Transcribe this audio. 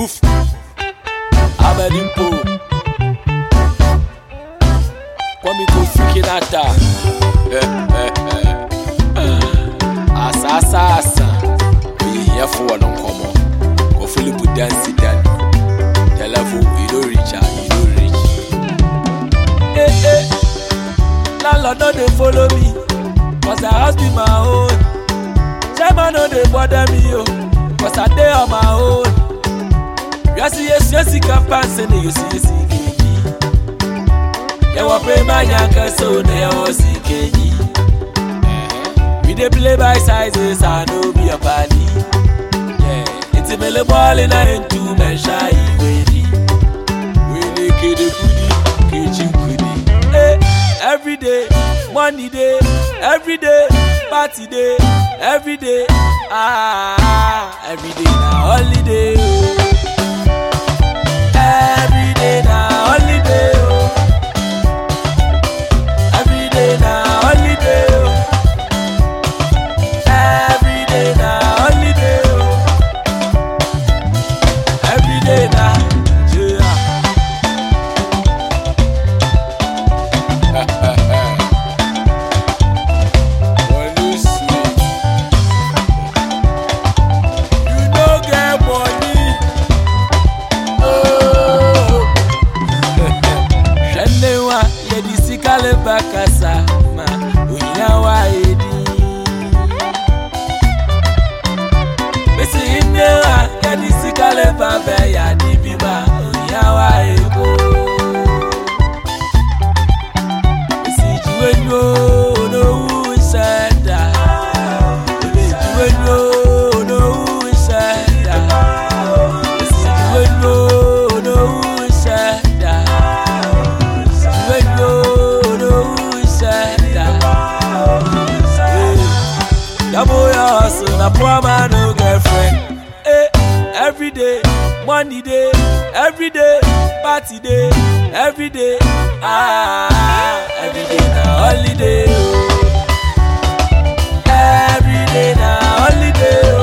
Boof. Abedimpo. Kwame Kofi Kinata. Asa. We here for one uncommon. Go Philip dance dan. Telephone, you don't reach. Landlord no dey follow me, cause the house be my own. Chairman no dey bother me, cause I dey on my own. Yes, campaign say you see keji. You want pay my yanka so they all see keji. We dey play by sizes, I know be a party. Yeah, it's a mele ball in a into men shy ready. We dey kid keji kudi. Hey. Every day, money day, every day, party day, every day, every day na holiday. Every day na holiday. Every day na holiday. Every day na holiday. Every day na Bakasa ma unyawa edi Besi inewa ya disikale babe ya dibiba unyawa ego Besi juwenyo no ushada Besi juwenyo no ushada Besi juwenyo no ushada Double your hustle, na poor man no girlfriend. Hey, every day, money day, every day, party day, every day, every day na holiday. Every day na holiday.